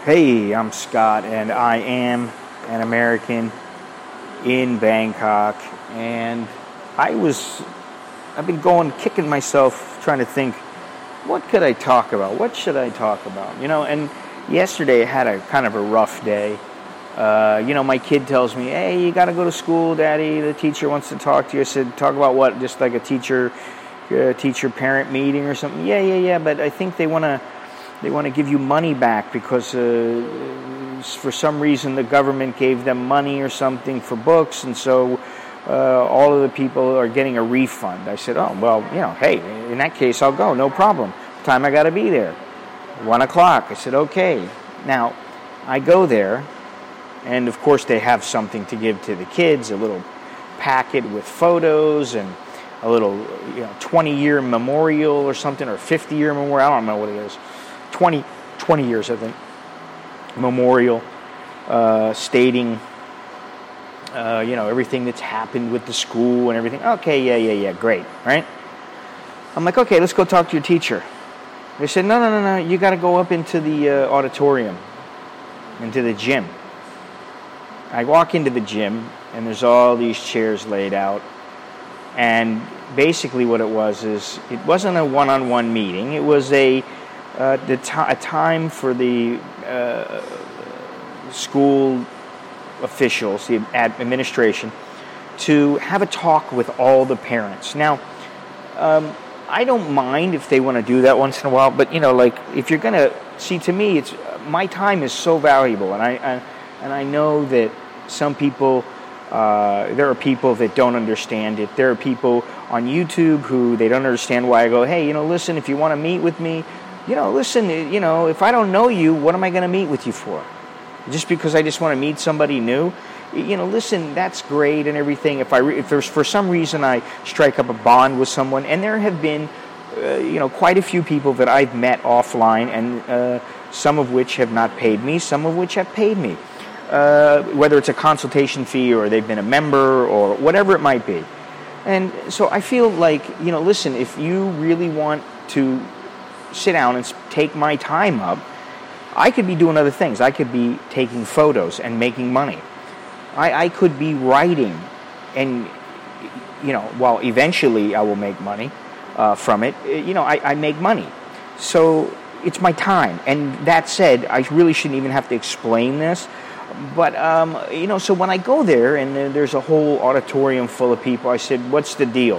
Hey, I'm Scott, and I am an American in Bangkok. And I've been kicking myself, trying to think, what could I talk about? What should I talk about? And yesterday I had a kind of a rough day. My kid tells me, hey, you got to go to school, Daddy. The teacher wants to talk to you. I said, talk about what? Just like a teacher-parent meeting or something? Yeah. But I think they want to give you money back because for some reason the government gave them money or something for books, and so all of the people are getting a refund. I said, oh, well, hey, in that case, I'll go, no problem. What time I got to be there? 1 o'clock. I said, okay. Now, I go there, and of course they have something to give to the kids, a little packet with photos and a little 20-year memorial or something, or 50-year memorial, I don't know what it is. 20 years, I think, memorial stating, everything that's happened with the school and everything. Okay, yeah, great, right? I'm like, okay, let's go talk to your teacher. They said, no, you got to go up into the auditorium, into the gym. I walk into the gym, and there's all these chairs laid out, and basically what it was is, it wasn't a one-on-one meeting, it was a time for the school officials, the administration, to have a talk with all the parents. Now, I don't mind if they want to do that once in a while, but if you're going to see, to me, it's my time is so valuable, and I know that some people, there are people that don't understand it. There are people on YouTube who they don't understand why I go, hey, listen, if you want to meet with me. Listen, if I don't know you, what am I going to meet with you for? Just because I just want to meet somebody new? Listen, that's great and everything. If there's for some reason I strike up a bond with someone, and there have been, quite a few people that I've met offline, and some of which have not paid me, some of which have paid me. Whether it's a consultation fee or they've been a member or whatever it might be. And so I feel like, listen, if you really want to sit down and take my time up, I could be doing other things. I could be taking photos and making money. I could be writing, and while eventually I will make money from it, I make money. So it's my time. And that said, I really shouldn't even have to explain this. But so when I go there and there's a whole auditorium full of people, I said, what's the deal?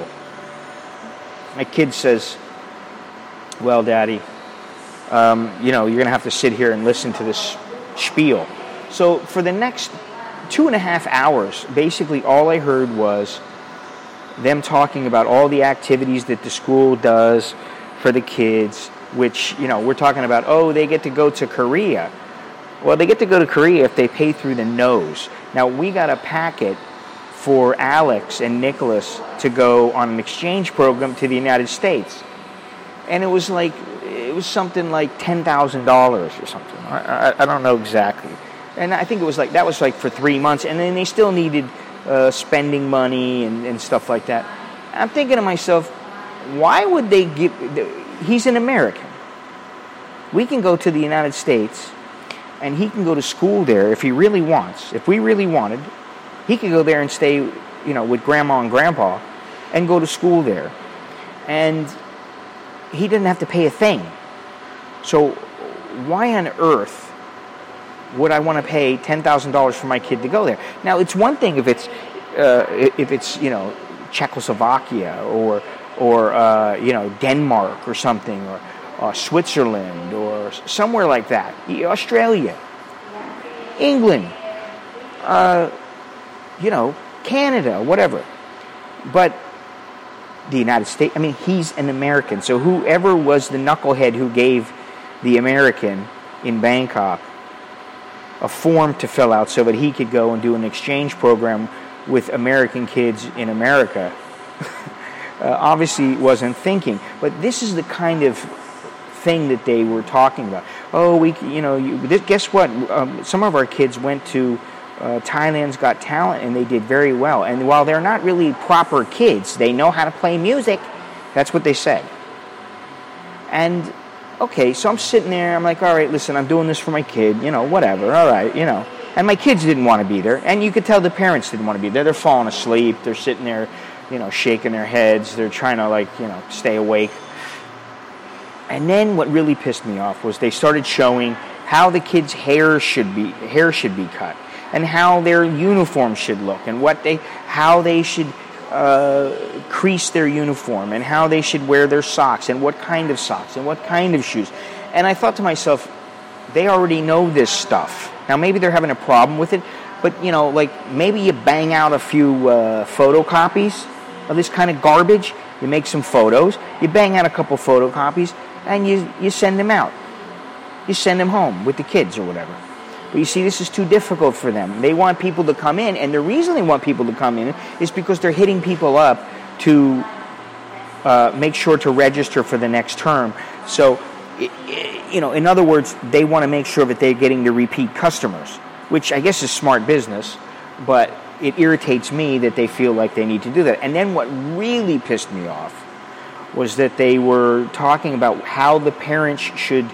My kid says, well, Daddy, you're going to have to sit here and listen to this spiel. So for the next 2.5 hours, basically all I heard was them talking about all the activities that the school does for the kids, which, we're talking about, they get to go to Korea. Well, they get to go to Korea if they pay through the nose. Now, we got a packet for Alex and Nicholas to go on an exchange program to the United States. And it was something like $10,000 or something. I don't know exactly. And I think that was for 3 months. And then they still needed spending money and stuff like that. I'm thinking to myself, why would they give... He's an American. We can go to the United States, and he can go to school there if he really wants. If we really wanted, he could go there and stay, with Grandma and Grandpa and go to school there. And he didn't have to pay a thing. So why on earth would I want to pay $10,000 for my kid to go there? Now, it's one thing if it's Czechoslovakia or Denmark or something, or Switzerland or somewhere like that, Australia, England, Canada, whatever. But the United States, he's an American. So whoever was the knucklehead who gave the American in Bangkok a form to fill out so that he could go and do an exchange program with American kids in America, obviously wasn't thinking. But this is the kind of thing that they were talking about. Guess what? Some of our kids went to Thailand's Got Talent, and they did very well. And while they're not really proper kids, they know how to play music. That's what they said. And okay, so I'm sitting there. I'm like, all right, listen, I'm doing this for my kid. Whatever. All right, And my kids didn't want to be there. And you could tell the parents didn't want to be there. They're falling asleep. They're sitting there, shaking their heads. They're trying to, stay awake. And then what really pissed me off was they started showing how the kids' hair should be cut, and how their uniform should look, and how they should crease their uniform, and how they should wear their socks, and what kind of socks, and what kind of shoes. And I thought to myself, they already know this stuff. Now maybe they're having a problem with it, but maybe you bang out a few photocopies of this kind of garbage. You make some photos, you bang out a couple photocopies, and you send them out. You send them home with the kids or whatever. But you see, this is too difficult for them. They want people to come in, and the reason they want people to come in is because they're hitting people up to make sure to register for the next term. So, in other words, they want to make sure that they're getting the repeat customers, which I guess is smart business, but it irritates me that they feel like they need to do that. And then what really pissed me off was that they were talking about how the parents should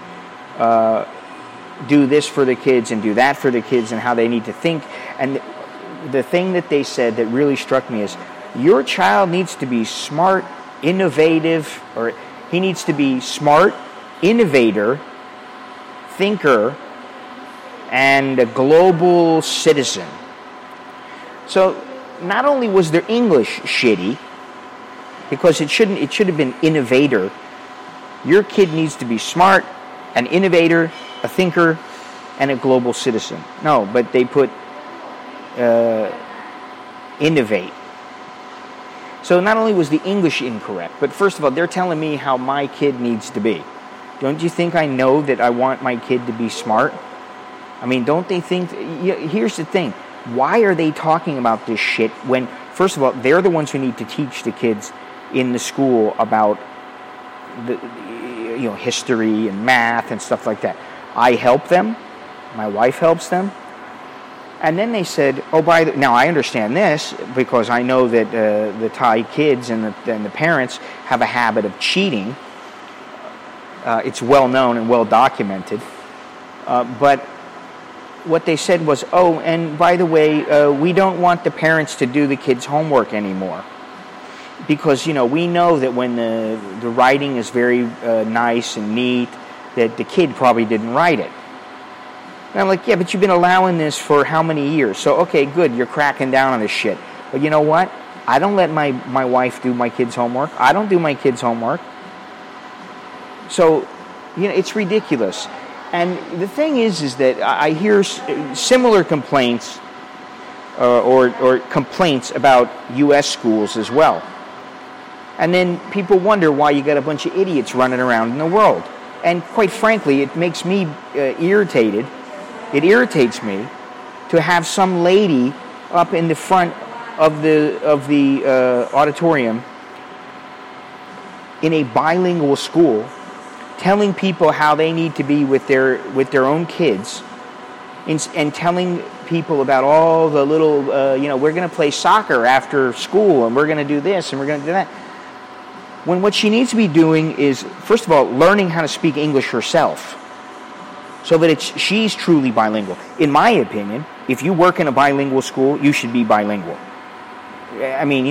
do this for the kids and do that for the kids, and how they need to think. And the thing that they said that really struck me is, your child needs to be smart, innovative, or he needs to be smart, innovator, thinker, and a global citizen. So not only was their English shitty, because it should have been innovator. Your kid needs to be smart, an innovator, a thinker, and a global citizen. No, but they put innovate. So not only was the English incorrect, but first of all, they're telling me how my kid needs to be. Don't you think I know that I want my kid to be smart? I mean, don't they think... Here's the thing. Why are they talking about this shit when, first of all, they're the ones who need to teach the kids in the school about the history and math and stuff like that. I help them. My wife helps them. And then they said, now I understand this because I know that the Thai kids and the parents have a habit of cheating. It's well known and well documented. But what they said was, and by the way, we don't want the parents to do the kids' homework anymore. Because, we know that when the writing is very nice and neat, that the kid probably didn't write it. And I'm like, yeah, but you've been allowing this for how many years? So, okay, good, you're cracking down on this shit. But you know what? I don't let my wife do my kids' homework. I don't do my kids' homework. So, it's ridiculous. And the thing is that I hear similar complaints or complaints about U.S. schools as well. And then people wonder why you got a bunch of idiots running around in the world. And quite frankly, it makes me irritated. It irritates me to have some lady up in the front of the auditorium in a bilingual school telling people how they need to be with their own kids, and telling people about all the little, we're going to play soccer after school, and we're going to do this, and we're going to do that. When what she needs to be doing is, first of all, learning how to speak English herself, so that she's truly bilingual. In my opinion, if you work in a bilingual school, you should be bilingual. I mean,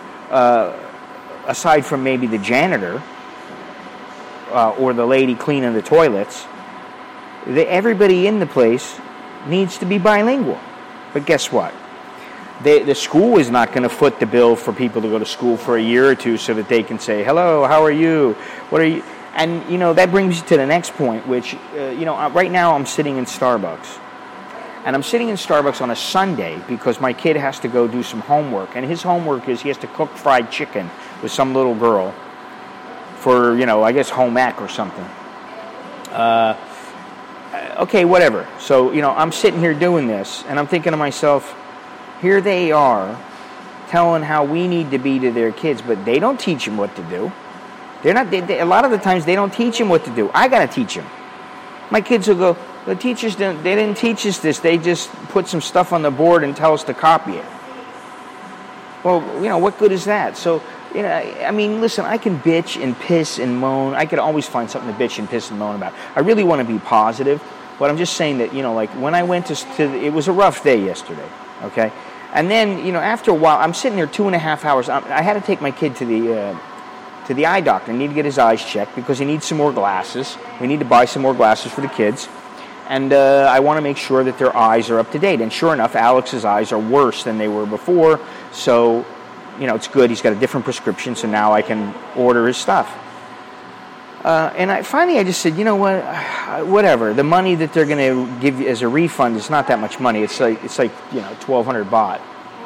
aside from maybe the janitor or the lady cleaning the toilets, everybody in the place needs to be bilingual. But guess what? The school is not going to foot the bill for people to go to school for a year or two so that they can say, hello, how are you? What are you? And, that brings you to the next point, which, right now I'm sitting in Starbucks. And I'm sitting in Starbucks on a Sunday because my kid has to go do some homework. And his homework is he has to cook fried chicken with some little girl for, I guess home ec or something. Okay, whatever. So, I'm sitting here doing this, and I'm thinking to myself, here they are telling how we need to be to their kids, but they don't teach them what to do. They're not. A lot of the times they don't teach them what to do. I got to teach them. My kids will go, the teachers didn't. They didn't teach us this. They just put some stuff on the board and tell us to copy it. Well, what good is that? So You know, I mean, listen, I can bitch and piss and moan. I could always find something to bitch and piss and moan about. I really want to be positive, but I'm just saying that, you know, like when I went it was a rough day yesterday, okay? And then, you know, after a while, I'm sitting there 2.5 hours. I had to take my kid to the eye doctor. I need to get his eyes checked because he needs some more glasses. We need to buy some more glasses for the kids. And I want to make sure that their eyes are up to date. And sure enough, Alex's eyes are worse than they were before, so... You know, it's good. He's got a different prescription, so now I can order his stuff. And I just said, you know what, whatever. The money that they're going to give you as a refund is not that much money. It's like 1,200 baht.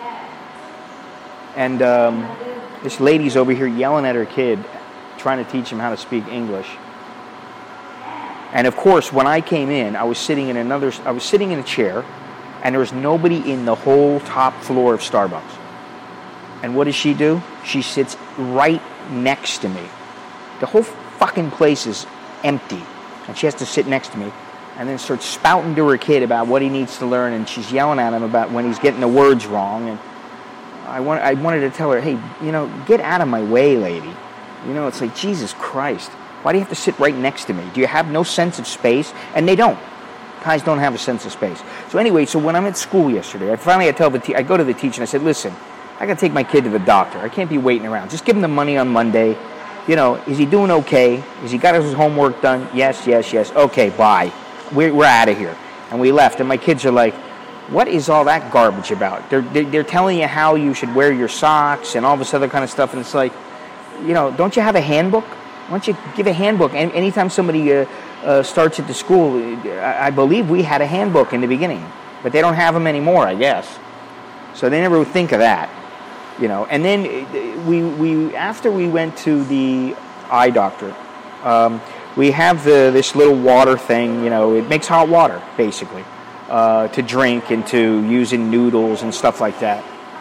And this lady's over here yelling at her kid, trying to teach him how to speak English. And of course, when I came in, I was sitting in a chair, and there was nobody in the whole top floor of Starbucks. And what does she do? She sits right next to me. The whole fucking place is empty. And she has to sit next to me and then starts spouting to her kid about what he needs to learn. And she's yelling at him about when he's getting the words wrong. And I wanted to tell her, hey, you know, get out of my way, lady. You know, it's like, Jesus Christ. Why do you have to sit right next to me? Do you have no sense of space? And they don't. Guys don't have a sense of space. So anyway, so when I'm at school yesterday, I go to the teacher and I said, listen, I got to take my kid to the doctor. I can't be waiting around. Just give him the money on Monday. You know, is he doing okay? Has he got his homework done? Yes. Okay, bye. We're out of here. And we left. And my kids are like, what is all that garbage about? They're telling you how you should wear your socks and all this other kind of stuff. And it's like, you know, don't you have a handbook? Why don't you give a handbook? And anytime somebody starts at the school, I believe we had a handbook in the beginning. But they don't have them anymore, I guess. So they never would think of that. You know, and then we after we went to the eye doctor, we have this little water thing. You know, it makes hot water basically to drink and to use in noodles and stuff like that.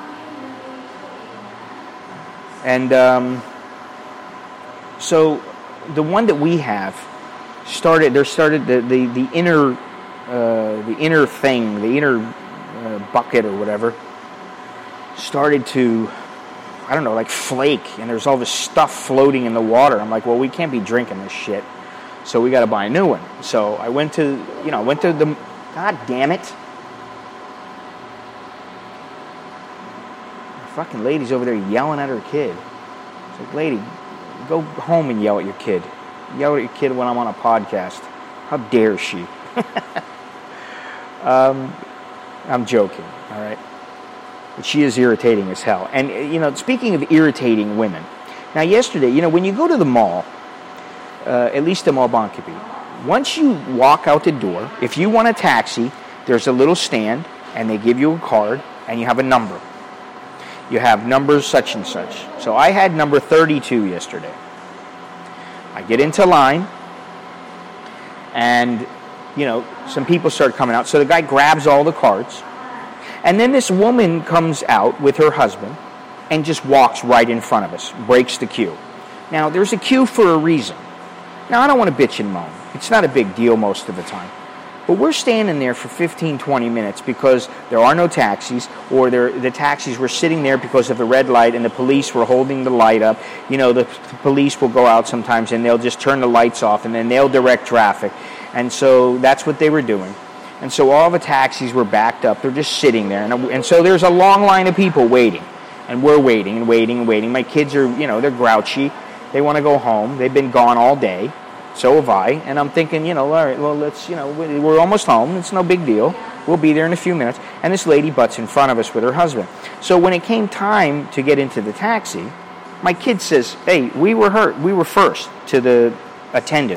And so the one that we have started the inner thing, the inner bucket or whatever. Started to, I don't know, like flake, and there's all this stuff floating in the water. I'm like, well, we can't be drinking this shit, so we got to buy a new one. So I went to the, God damn it. The fucking lady's over there yelling at her kid. It's like, lady, go home and yell at your kid. Yell at your kid when I'm on a podcast. How dare she? I'm joking, all right? But she is irritating as hell. And, you know, speaking of irritating women, now yesterday, you know, when you go to the mall, at least the Mall Bankapi, once you walk out the door, if you want a taxi, there's a little stand, and they give you a card, and you have a number. You have numbers such and such. So I had number 32 yesterday. I get into line, and, you know, some people start coming out. So the guy grabs all the cards. And then this woman comes out with her husband and just walks right in front of us, breaks the queue. Now, there's a queue for a reason. Now, I don't want to bitch and moan. It's not a big deal most of the time. But we're standing there for 15, 20 minutes because there are no taxis, or the taxis were sitting there because of the red light and the police were holding the light up. You know, the police will go out sometimes and they'll just turn the lights off and then they'll direct traffic. And so that's what they were doing. And so all the taxis were backed up. They're just sitting there. And so there's a long line of people waiting. And we're waiting and waiting and waiting. My kids are, you know, they're grouchy. They want to go home. They've been gone all day. So have I. And I'm thinking, you know, all right, well, let's, you know, we're almost home. It's no big deal. We'll be there in a few minutes. And this lady butts in front of us with her husband. So when it came time to get into the taxi, my kid says, hey, we were first to the attendant.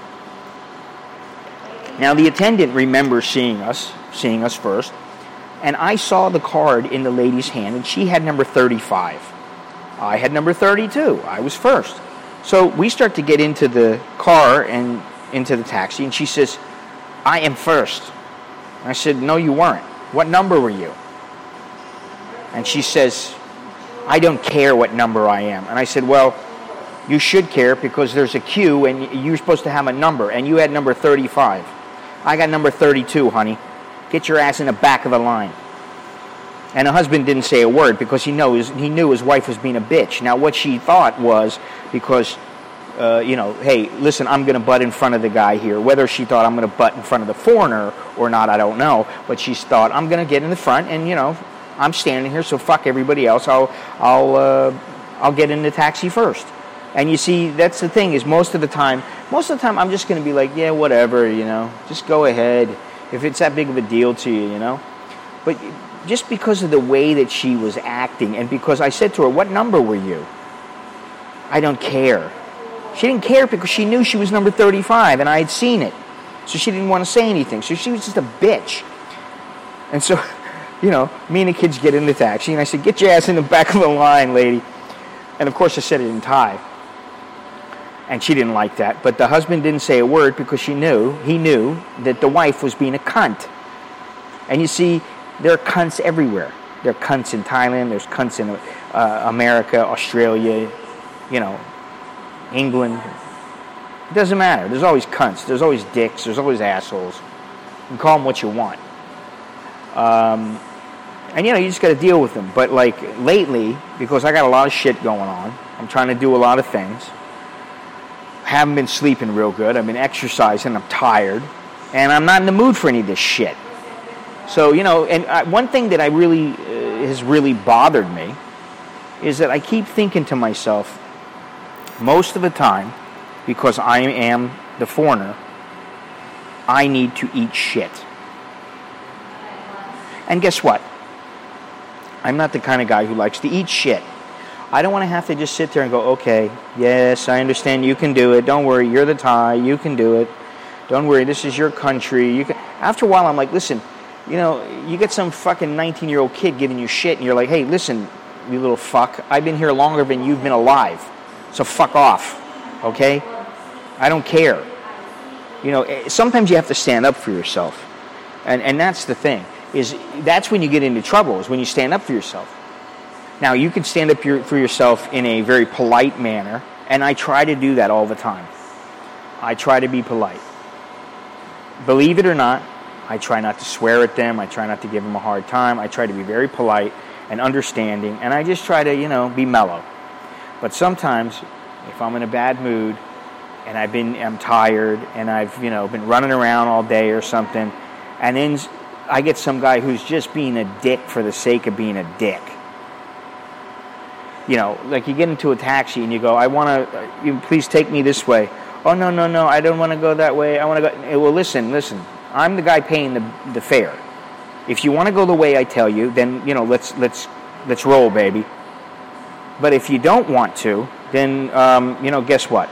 Now, the attendant remembers seeing us first, and I saw the card in the lady's hand, and she had number 35. I had number 32. I was first. So we start to get into the car and into the taxi, and she says, I am first. And I said, no, you weren't. What number were you? And she says, I don't care what number I am. And I said, well, you should care because there's a queue, and you're supposed to have a number, and you had number 35. I got number 32, honey. Get your ass in the back of the line. And the husband didn't say a word because he knew his wife was being a bitch. Now, what she thought was because, hey, listen, I'm going to butt in front of the guy here. Whether she thought I'm going to butt in front of the foreigner or not, I don't know. But she thought I'm going to get in the front, and I'm standing here, so fuck everybody else. I'll get in the taxi first. And you see, that's the thing is most of the time, I'm just going to be like, yeah, whatever, just go ahead if it's that big of a deal to you, But just because of the way that she was acting, and because I said to her, what number were you? I don't care. She didn't care because she knew she was number 35, and I had seen it. So she didn't want to say anything. So she was just a bitch. And so, me and the kids get in the taxi, and I said, get your ass in the back of the line, lady. And of course I said it in Thai. And she didn't like that. But the husband didn't say a word because he knew that the wife was being a cunt. And you see, there are cunts everywhere. There are cunts in Thailand. There's cunts in America, Australia, England. It doesn't matter. There's always cunts. There's always dicks. There's always assholes. You can call them what you want. And you just got to deal with them. But like lately, because I got a lot of shit going on, I'm trying to do a lot of things. Haven't been sleeping real good. I've been exercising. I'm tired. And I'm not in the mood for any of this shit. So, one thing that has really bothered me is that I keep thinking to myself, most of the time, because I am the foreigner, I need to eat shit. And guess what? I'm not the kind of guy who likes to eat shit. I don't want to have to just sit there and go, okay, yes, I understand you can do it. Don't worry, you're the Thai, you can do it. Don't worry, this is your country. You can. After a while, I'm like, listen, you get some fucking 19-year-old kid giving you shit, and you're like, hey, listen, you little fuck, I've been here longer than you've been alive, so fuck off, okay? I don't care. Sometimes you have to stand up for yourself, and that's the thing, that's when you get into trouble, is when you stand up for yourself. Now, you can stand up for yourself in a very polite manner, and I try to do that all the time. I try to be polite. Believe it or not, I try not to swear at them. I try not to give them a hard time. I try to be very polite and understanding, and I just try to, be mellow. But sometimes, if I'm in a bad mood, and I'm tired, and I've, been running around all day or something, and then I get some guy who's just being a dick for the sake of being a dick. Like you get into a taxi and you go, I want to, you please take me this way. Oh, no, I don't want to go that way. I want to go. Well, listen. I'm the guy paying the fare. If you want to go the way I tell you, then, let's roll, baby. But if you don't want to, then, guess what?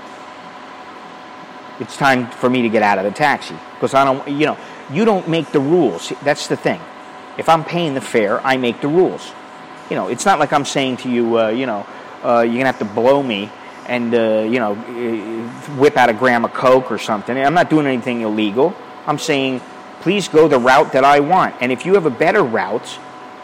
It's time for me to get out of the taxi. Because I don't, you don't make the rules. That's the thing. If I'm paying the fare, I make the rules. It's not like I'm saying to you, you're going to have to blow me and, whip out a gram of Coke or something. I'm not doing anything illegal. I'm saying, please go the route that I want. And if you have a better route,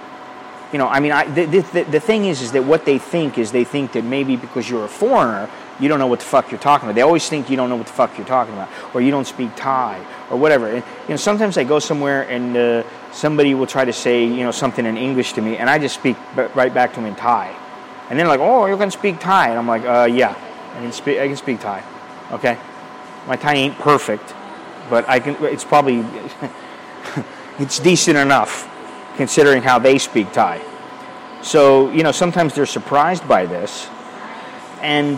the thing is that what they think is they think that maybe because you're a foreigner, you don't know what the fuck you're talking about. They always think you don't know what the fuck you're talking about, or you don't speak Thai, or whatever. And, sometimes I go somewhere and somebody will try to say, something in English to me, and I just speak right back to them in Thai. And they're like, oh, you can speak Thai. And I'm like, yeah, I can speak Thai. Okay? My Thai ain't perfect, but it's probably, it's decent enough considering how they speak Thai. So, sometimes they're surprised by this. And,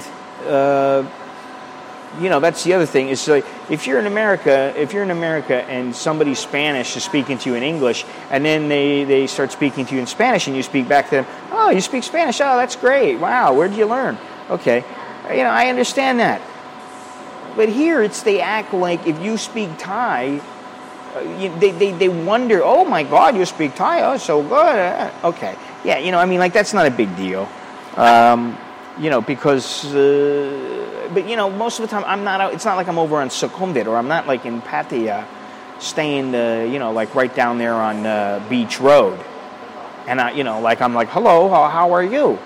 that's the other thing. Is like, if you're in America and somebody Spanish is speaking to you in English, and then they start speaking to you in Spanish, and you speak back to them, oh, you speak Spanish? Oh, that's great. Wow, where did you learn? Okay. I understand that. But here, they act like if you speak Thai, they wonder, oh my God, you speak Thai? Oh, so good. Okay. Yeah, that's not a big deal. Because, but most of the time I'm not out, it's not like I'm over on Sukhumvit, or I'm not like in Pattaya staying, like right down there on Beach Road. And I'm like, hello, how are you?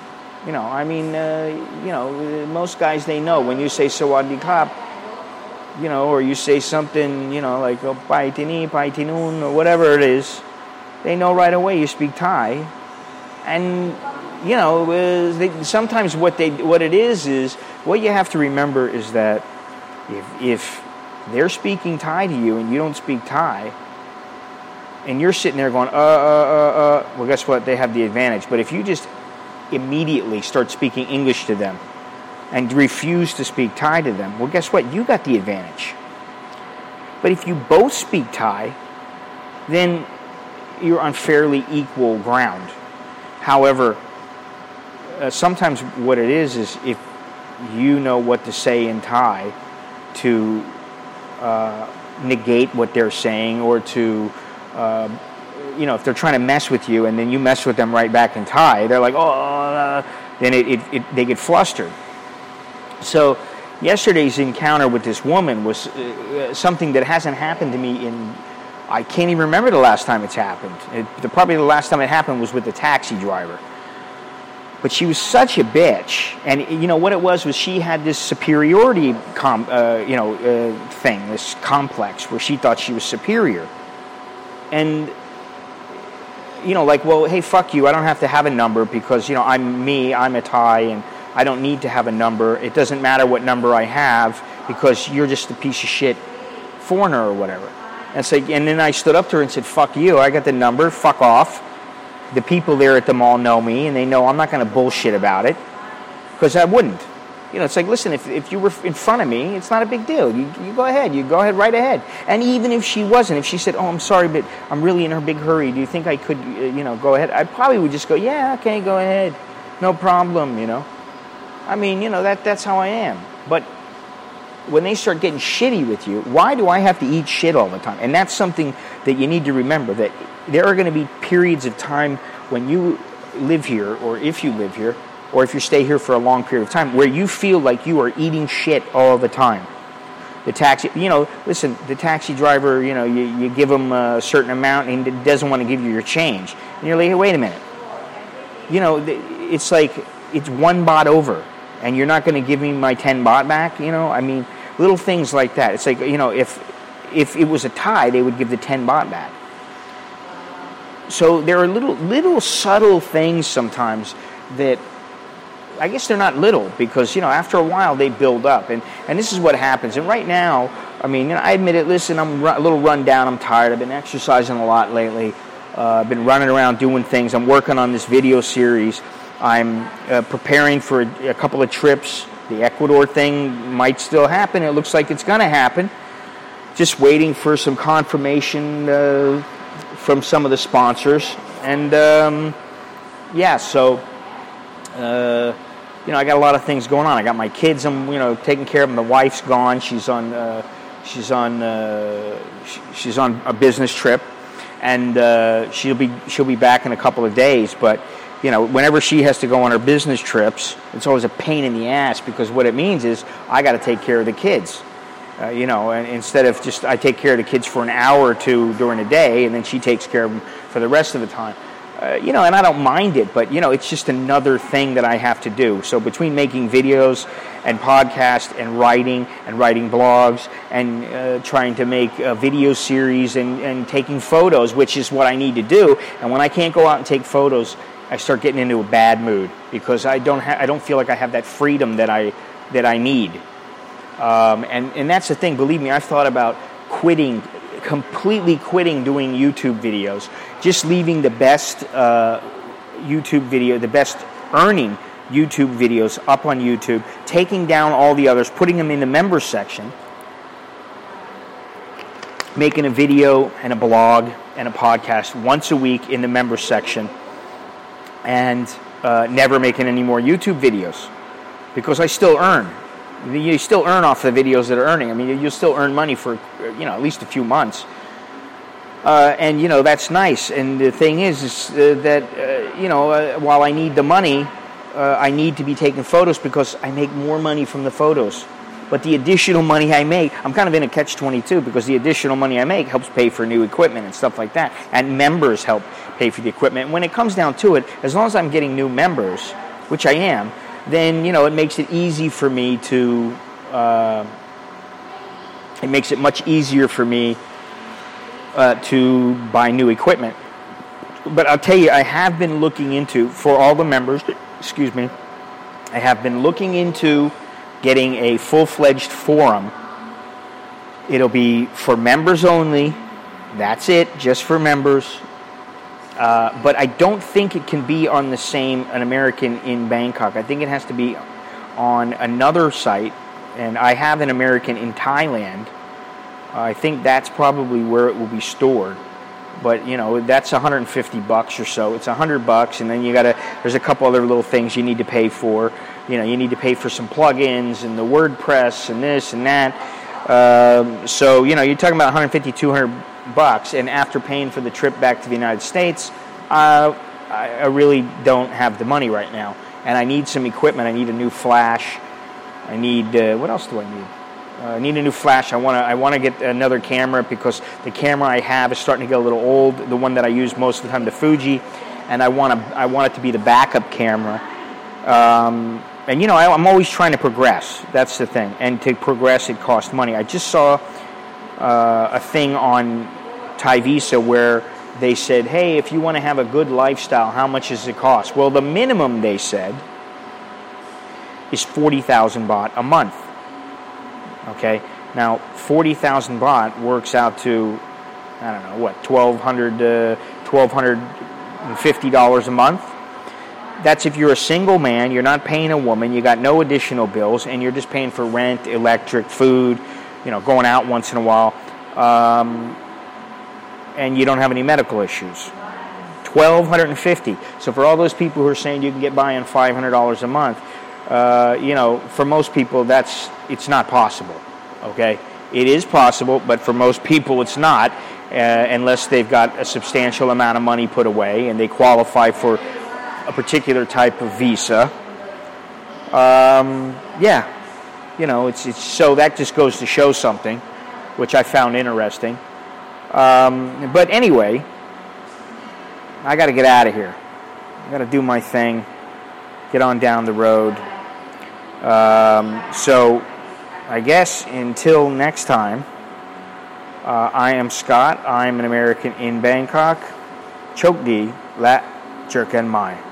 Most guys, they know when you say Sawadee Krap, or you say something, like pai tini, pai tinun, or whatever it is, they know right away you speak Thai. And, sometimes what it is what you have to remember is that if they're speaking Thai to you and you don't speak Thai, and you're sitting there going, well, guess what? They have the advantage. But if you just immediately start speaking English to them and refuse to speak Thai to them, well, guess what? You got the advantage. But if you both speak Thai, then you're on fairly equal ground. However, sometimes what it is if you know what to say in Thai to negate what they're saying, or to if they're trying to mess with you and then you mess with them right back in Thai, they're like, then they get flustered. So yesterday's encounter with this woman was something that hasn't happened to me I can't even remember the last time it's happened. Probably the last time it happened was with the taxi driver. But she was such a bitch, and what it was she had this superiority thing, this complex where she thought she was superior. And, well, hey, fuck you, I don't have to have a number because, I'm a Thai, and I don't need to have a number. It doesn't matter what number I have because you're just a piece of shit foreigner or whatever. And then I stood up to her and said, fuck you, I got the number, fuck off. The people there at the mall know me, and they know I'm not going to bullshit about it, because I wouldn't. It's like, listen, if you were in front of me, it's not a big deal. You go ahead. You go ahead right ahead. And even if she wasn't, if she said, I'm sorry, but I'm really in a big hurry, do you think I could, go ahead? I probably would just go, yeah, okay, go ahead. No problem, I mean, that's how I am. But when they start getting shitty with you, why do I have to eat shit all the time? And that's something that you need to remember, that there are going to be periods of time when you live here, or if you live here, or if you stay here for a long period of time, where you feel like you are eating shit all the time. The taxi, listen, the taxi driver, you give him a certain amount and he doesn't want to give you your change. And you're like, hey, wait a minute. It's like, it's 1 baht over, and you're not going to give me my 10 baht back, I mean, little things like that. It's like, if it was a Thai, they would give the 10 baht back. So there are little subtle things sometimes that, I guess they're not little, because, after a while they build up. And this is what happens. And right now, I mean, I admit it, listen, I'm a little run down, I'm tired, I've been exercising a lot lately, I've been running around doing things, I'm working on this video series, I'm preparing for a couple of trips. The Ecuador thing might still happen, it looks like it's going to happen. Just waiting for some confirmation from some of the sponsors. And, so... I got a lot of things going on. I got my kids. I'm, taking care of them. The wife's gone. She's on a business trip, and she'll be back in a couple of days. But whenever she has to go on her business trips, it's always a pain in the ass, because what it means is I got to take care of the kids. And instead of just I take care of the kids for an hour or two during the day, and then she takes care of them for the rest of the time. And I don't mind it, but, it's just another thing that I have to do. So between making videos and podcasts and writing blogs and trying to make a video series and taking photos, which is what I need to do. And when I can't go out and take photos, I start getting into a bad mood, because I don't feel like I have that freedom that I need. And that's the thing. Believe me, I've thought about completely quitting doing YouTube videos, just leaving the best the best earning YouTube videos up on YouTube, taking down all the others, putting them in the members section, making a video and a blog and a podcast once a week in the members section, and never making any more YouTube videos, because I still earn. You still earn off the videos that are earning. I mean, you'll still earn money for, at least a few months. And, that's nice. And the thing is that, while I need the money, I need to be taking photos, because I make more money from the photos. But the additional money I make, I'm kind of in a catch-22, because the additional money I make helps pay for new equipment and stuff like that. And members help pay for the equipment. And when it comes down to it, as long as I'm getting new members, which I am, then, it makes it easy for me to it makes it much easier for me to buy new equipment. But I'll tell you, I have been looking into, for all the members, I have been looking into getting a full-fledged forum. It'll be for members only. That's it, just for members. But I don't think it can be on the same An American in Bangkok. I think it has to be on another site, and I have An American in Thailand. I think that's probably where it will be stored. But, that's $150 or so. It's $100, and then there's a couple other little things you need to pay for. You need to pay for some plugins and the WordPress and this and that. So, you're talking about $150, $200, and after paying for the trip back to the United States, I really don't have the money right now. And I need some equipment. I need a new flash. I need, what else do I need? I need a new flash. I want to get another camera because the camera I have is starting to get a little old. The one that I use most of the time, the Fuji, and I want it to be the backup camera. And I'm always trying to progress. That's the thing. And to progress, it costs money. I just saw a thing on Tyvisa where they said, "Hey, if you want to have a good lifestyle, how much does it cost?" Well, the minimum they said is 40,000 baht a month. Okay, now 40,000 baht works out to, I don't know, what, $1,250 a month. That's if you're a single man, you're not paying a woman, you got no additional bills, and you're just paying for rent, electric, food, going out once in a while, and you don't have any medical issues. $1,250. So for all those people who are saying you can get by on $500 a month, for most people, it's not possible, okay? It is possible, but for most people it's not, unless they've got a substantial amount of money put away and they qualify for a particular type of visa. It's so that just goes to show something, which I found interesting. But anyway, I got to get out of here. I got to do my thing, get on down the road. So I guess until next time, I am Scott. I'm an American in Bangkok. Chok di, la jerkan mai.